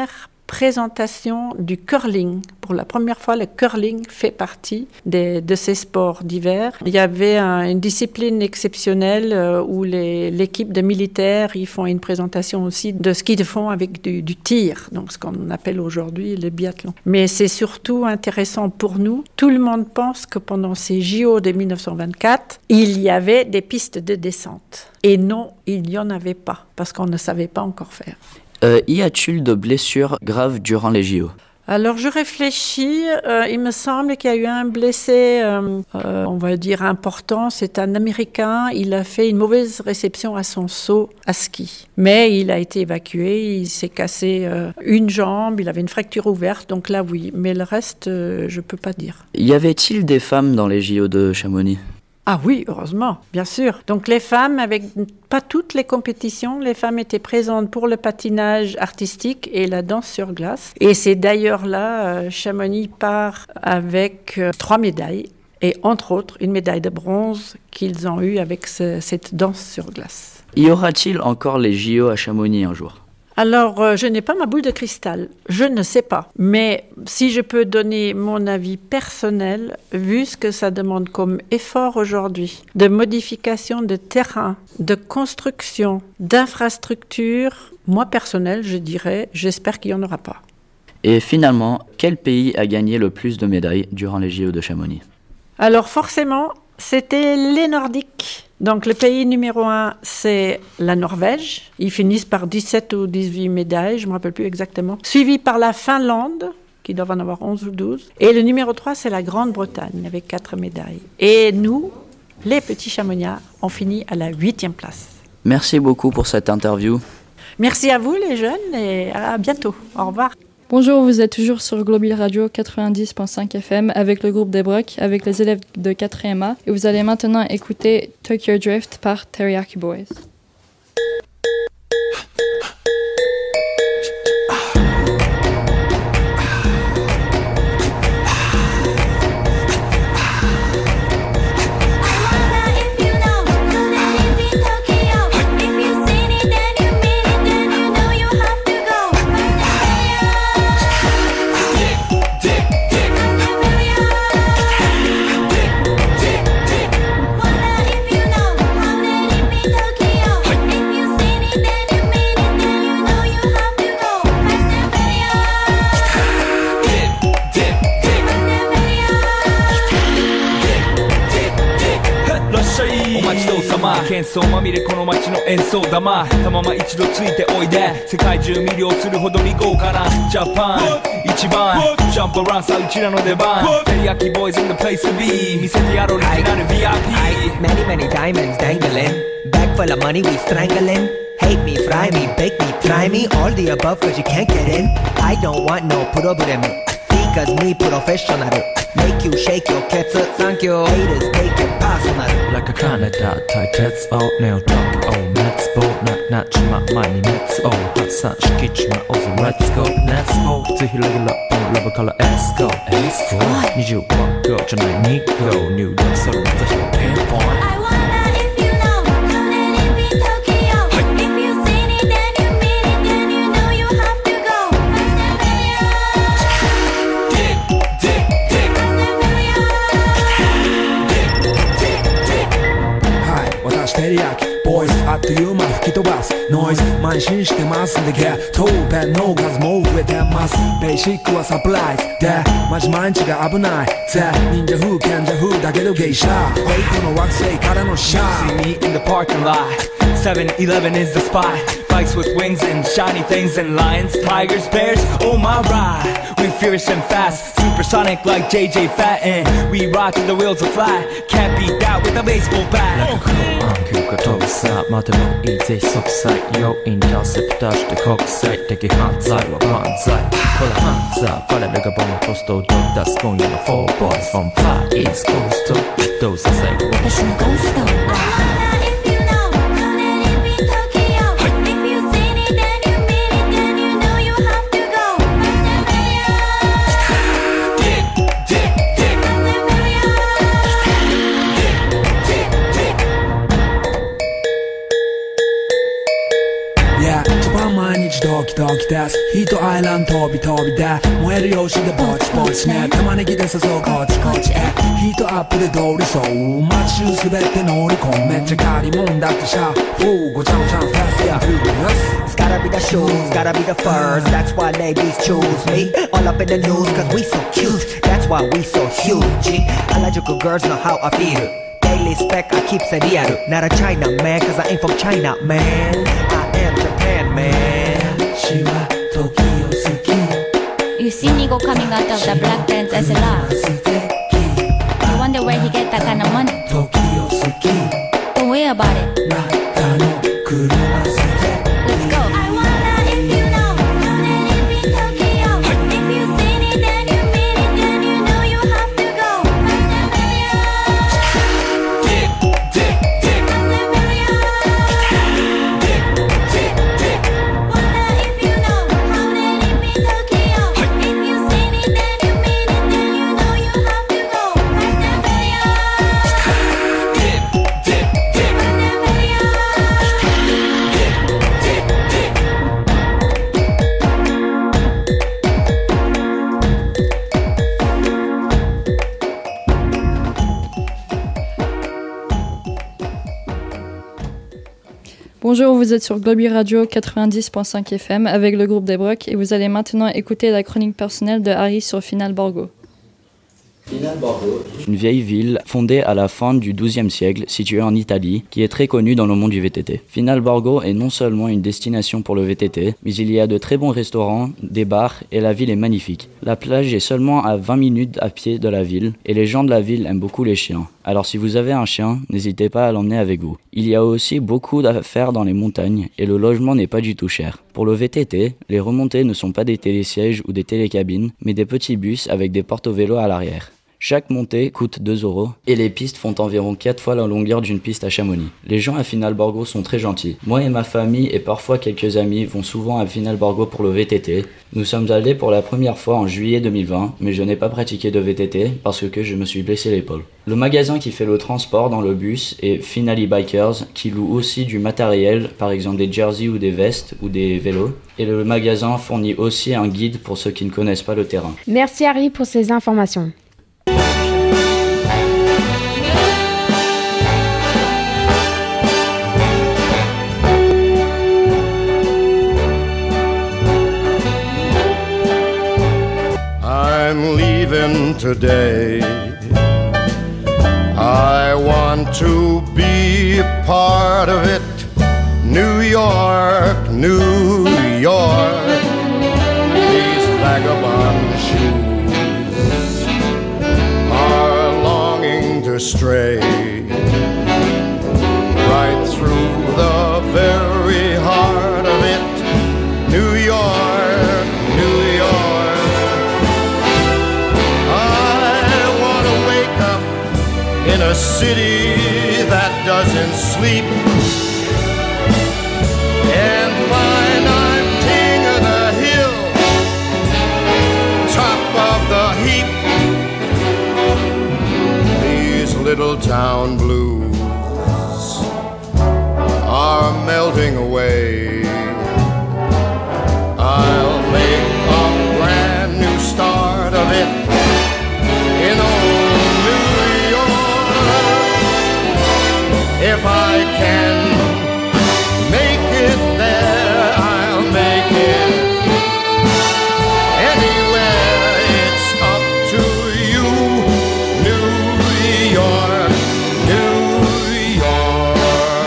présentation du curling. Pour la première fois, le curling fait partie des, de ces sports d'hiver. Il y avait un, une discipline exceptionnelle euh, où les, l'équipe de militaires, ils font une présentation aussi de ce qu'ils font avec du, du tir, donc ce qu'on appelle aujourd'hui le biathlon. Mais c'est surtout intéressant pour nous. Tout le monde pense que pendant ces J O de dix-neuf cent vingt-quatre, il y avait des pistes de descente. Et non, il n'y en avait pas, parce qu'on ne savait pas encore faire. Euh, y a-t-il de blessures graves durant les J O ? Alors je réfléchis, euh, il me semble qu'il y a eu un blessé, euh, euh, on va dire important, c'est un Américain, il a fait une mauvaise réception à son saut à ski. Mais il a été évacué, il s'est cassé euh, une jambe, il avait une fracture ouverte, donc là oui, mais le reste, euh, je ne peux pas dire. Y avait-il des femmes dans les J O de Chamonix ? Ah oui, heureusement, bien sûr. Donc les femmes, avec pas toutes les compétitions, les femmes étaient présentes pour le patinage artistique et la danse sur glace. Et c'est d'ailleurs là, euh, Chamonix part avec euh, trois médailles, et entre autres une médaille de bronze qu'ils ont eue avec ce, cette danse sur glace. Y aura-t-il encore les J O à Chamonix un jour ? Alors, euh, je n'ai pas ma boule de cristal, je ne sais pas. Mais si je peux donner mon avis personnel, vu ce que ça demande comme effort aujourd'hui, de modification de terrain, de construction, d'infrastructure, moi personnel, je dirais, j'espère qu'il n'y en aura pas. Et finalement, quel pays a gagné le plus de médailles durant les J O de Chamonix ? Alors forcément, c'était les Nordiques. Donc le pays numéro un, c'est la Norvège. Ils finissent par dix-sept ou dix-huit médailles, je ne me rappelle plus exactement. Suivi par la Finlande, qui doivent en avoir onze ou douze. Et le numéro trois, c'est la Grande-Bretagne, avec quatre médailles. Et nous, les petits Chamonniards, on finit à la huitième place. Merci beaucoup pour cette interview. Merci à vous les jeunes et à bientôt. Au revoir. Bonjour, vous êtes toujours sur Global Radio quatre-vingt-dix virgule cinq F M avec le groupe des Brocs, avec les élèves de quatrième A. Et vous allez maintenant écouter Tokyo Drift par Teriyaki Boys. 様喧騒まみれこの街の演奏玉たまま一度ついておいで世界中魅了するほどに豪華なジャパン一番ジャンプアラウンさあうちらの出番テリヤキボーイズ in the place to be 見せてやろうオリジナル ブイアイピー Many many diamonds dangling Bag full of money we strangling Hate me, fry me, bake me, try me All the above cause you can't get in I don't want no problem Because me professional Make you shake your cats Thank you Haters take it personal Like a Canada type Let's all nail talk Oh let's go Not not chima money Let's all Hot sun Shiki chima Also let's go Let's go ぜひレギュラーラブから Let's go Let's go にじゅういち号じゃないに号入力それまたひとピンポイントテリヤキボーイズあっという間吹き飛ばすノイズ慢心してますんでゲットペンの数も増えてますベーシックはサプライズでマジ毎日が危ないぜ忍者風賢者風だけどゲイシャーウェイトの惑星からのシャー See me in the parking lot seven eleven is the spot Bikes with wings and shiny things and lions, tigers, bears, oh my ride We fierce and fast, supersonic like J J Fatten We rock till the wheels are flat Can't beat that with a baseball bat Like a crow 暗球が飛ぶさ待てもいいぜ即歳要インターセプターして国際的犯罪は万歳これ犯罪ファレルがボムポストを出す今夜の four boys from far east coast どうせ最後私のゴーストドキドキですヒートアイランド飛び飛びで燃えるようしでぼちぼちね玉ねぎで誘うこっちこっちへヒートアップで通りそう街中すべて乗り込むめっちゃ借りもんだってシャフーごちゃごちゃファストやフー It's gotta be the shoes, gotta be the furs. That's why ladies choose me. All up in the news, cause we so cute. That's why we so huge. Harajuku girls know how I feel. Daily spec, I keep it real. Not a China man, cause I ain't from China, man. I am Japan, man. She wa Tokyo suki. You see Nigo coming out of the black pants as a laugh. You wonder where he get that kind of money. Tokyo suki. Don't worry about it. Nata no kuruma suki. Let's go. I wonder if you know, know that it be Tokyo. If you seen it, then you mean it, then you know you have to go. Fast and furious. Dip, dip, dip. Fast and furious. Dip, dip, dip. Wonder if you know, know that it be Tokyo. If you seen it, then you mean it, then you know you have to go. Fast and furious. Dip, dip, dip. Fast and Bonjour, vous êtes sur Globi Radio quatre-vingt-dix point cinq F M avec le groupe des Brocs et vous allez maintenant écouter la chronique personnelle de Harry sur Finale Borgo. Finale Borgo est une vieille ville fondée à la fin du douzième siècle, située en Italie, qui est très connue dans le monde du V T T. Finale Borgo est non seulement une destination pour le V T T, mais il y a de très bons restaurants, des bars et la ville est magnifique. La plage est seulement à vingt minutes à pied de la ville et les gens de la ville aiment beaucoup les chiens. Alors si vous avez un chien, n'hésitez pas à l'emmener avec vous. Il y a aussi beaucoup à faire dans les montagnes et le logement n'est pas du tout cher. Pour le V T T, les remontées ne sont pas des télésièges ou des télécabines, mais des petits bus avec des portes vélo à l'arrière. Chaque montée coûte deux euros et les pistes font environ quatre fois la longueur d'une piste à Chamonix. Les gens à Finale Borgo sont très gentils. Moi et ma famille et parfois quelques amis vont souvent à Finale Borgo pour le V T T. Nous sommes allés pour la première fois en juillet deux mille vingt, mais je n'ai pas pratiqué de V T T parce que je me suis blessé l'épaule. Le magasin qui fait le transport dans le bus est Finale Bikers, qui loue aussi du matériel, par exemple des jerseys ou des vestes ou des vélos. Et le magasin fournit aussi un guide pour ceux qui ne connaissent pas le terrain. Merci Harry pour ces informations. I'm leaving today. I want to be a part of it. New York, New York. These vagabond shoes are longing to stray right through the very heart of it. New York, New York. In a city that doesn't sleep and find I'm king of the hill, top of the heap. These little town blues are melting away. I'll make a brand new start of it in old if I can make it there, I'll make it anywhere. It's up to you, New York, New York.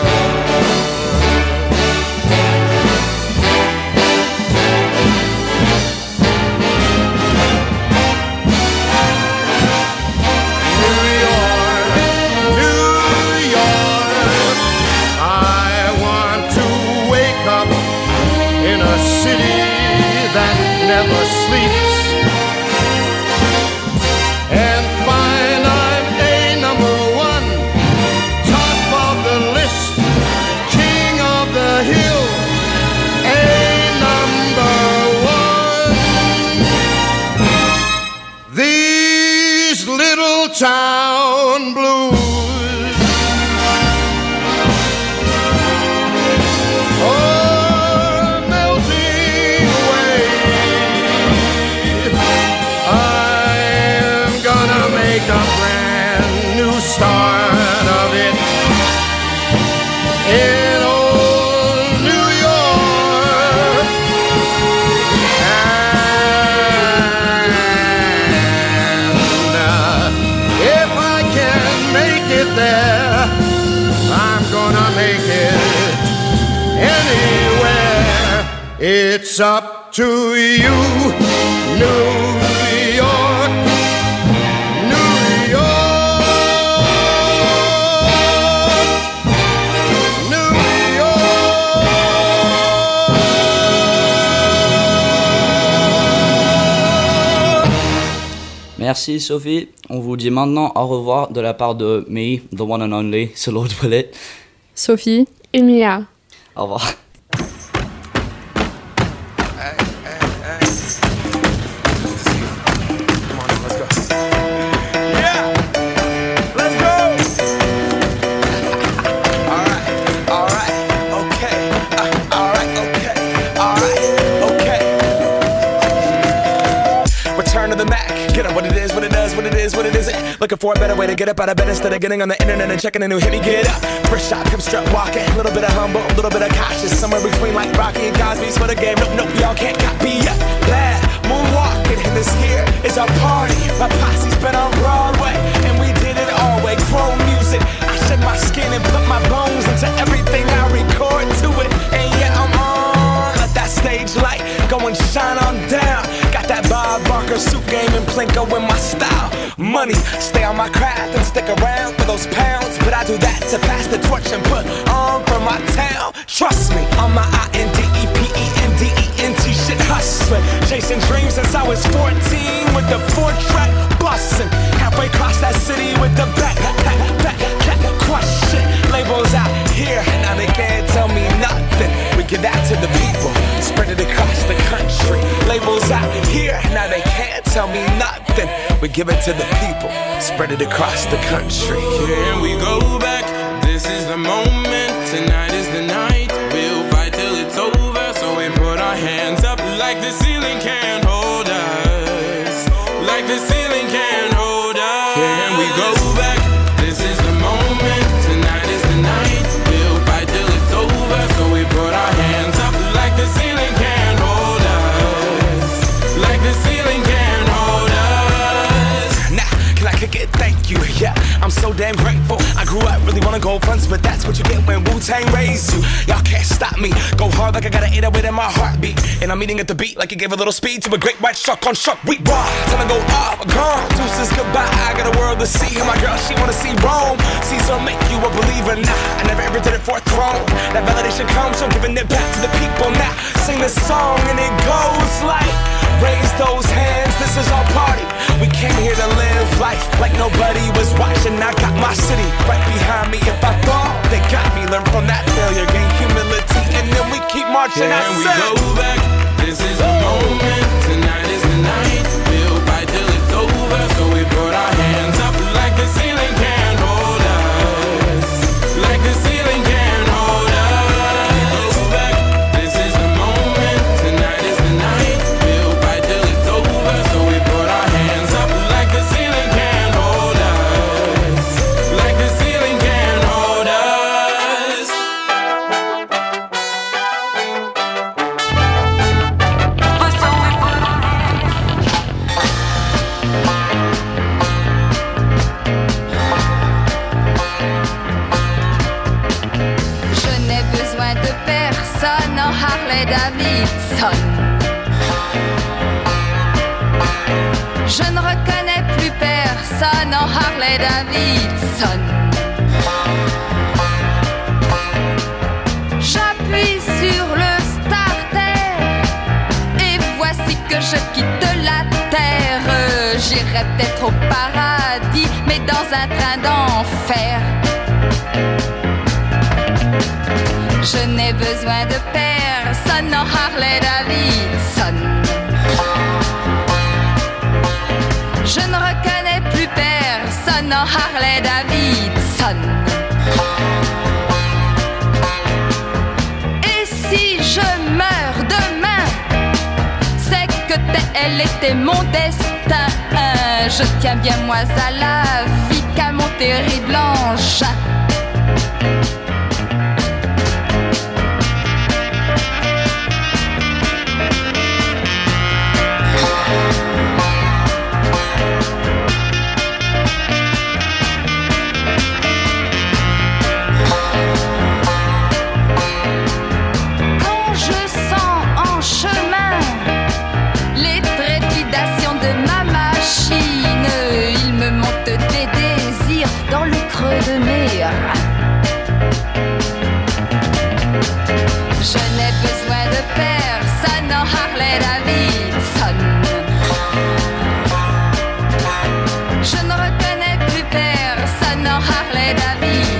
Never sleeps and find I'm a number one, top of the list, king of the hill, a number one. These little town blues are melting away. a brand new start of it in old New York. And uh, if I can make it there, I'm gonna make it anywhere. It's up to you, New York, New York, New York. Merci Sophie. On vous dit maintenant au revoir de la part de me, the one and only, Sir Lord Willett. Sophie. Et Mia. Au revoir. Looking for a better way to get up out of bed instead of getting on the internet and checking a new hit. Me get up, first shot, hip strut walking, a little bit of humble, a little bit of cautious, somewhere between like Rocky and Cosby's for the game. Nope, nope, y'all can't copy yet. Bad moonwalking, and this here is our party. My posse's been on Broadway, and we did it all way. Chrome music, I shed my skin and put my bones into everything I record to it. And yeah, I'm on. Let that stage light go and shine on down. Got that Bob Barker suit game and Plinko in my style. Money, stay on my craft and stick around for those pounds. But I do that to pass the torch and put on for my town. Trust me, on my I N D E P E N D E N T shit hustling. Chasing dreams since I was fourteen with the four track bustin'. Halfway across that city with the back, back, back, back, crush shit. Labels out here, now they can't tell me nothing. We give that to the people, spread it across the country. Labels out here, now they can't tell me nothing. We give it to the people, spread it across the country. Here we go back, this is the moment, tonight is the night. We'll fight till it's over, so we put our hands up like the ceiling can't hold us. Like the ceiling can't hold us. Here we go back, this is the moment, tonight is the night. We'll fight till it's over, so we put our hands up like the ceiling can't hold us. Like the ceiling can't hold us. Nah, can I kick it? Thank you, yeah, I'm so damn grateful. I grew up really wanna go fronts, but that's what you get when Wu-Tang raised you. Y'all can't stop me, go hard like I got an eight oh eight in my heartbeat. And I'm eating at the beat like it gave a little speed to a great white shark on shark. We raw, time to go up, gone, deuces goodbye. I got a world to see, and my girl, she wanna see Rome. Caesar make you a believer, nah, I never ever did it for a throne. That validation comes from giving it back to the people. Now, sing this song and it goes like, raise those hands, this is our party. We came here to live life like nobody was watching. I got my city right behind me. If I fall, they got me. Learn from that failure, gain humility, and then we keep marching. Can we go back? This is the moment, tonight is the night. We'll fight till it's over, so we put our hands up like the ceiling can't hold us. Like the ceiling can't hold us. Go back, this is the moment, tonight is the night. We'll fight till it's over, so we put our hands up like the ceiling can't hold us. Like the ceiling can't hold us. Je n'ai besoin de personne en Harley Davidson. Je ne reconnais plus personne en Harley Davidson. J'appuie sur le starter et voici que je quitte la terre. J'irai peut-être au paradis, mais dans un train d'enfer. Je n'ai besoin de personne en Harley Davidson. Je ne reconnais plus personne en Harley Davidson. Et si je meurs demain, c'est que tel était mon destin. Je tiens bien moi à la vie qu'à mon terrible ange. Quand je sens en chemin les trépidations de ma machine, il me monte des désirs dans le creux de mes reins. Je n'ai besoin de personne en Harley Davidson. Je ne reconnais plus personne en Harley Davidson.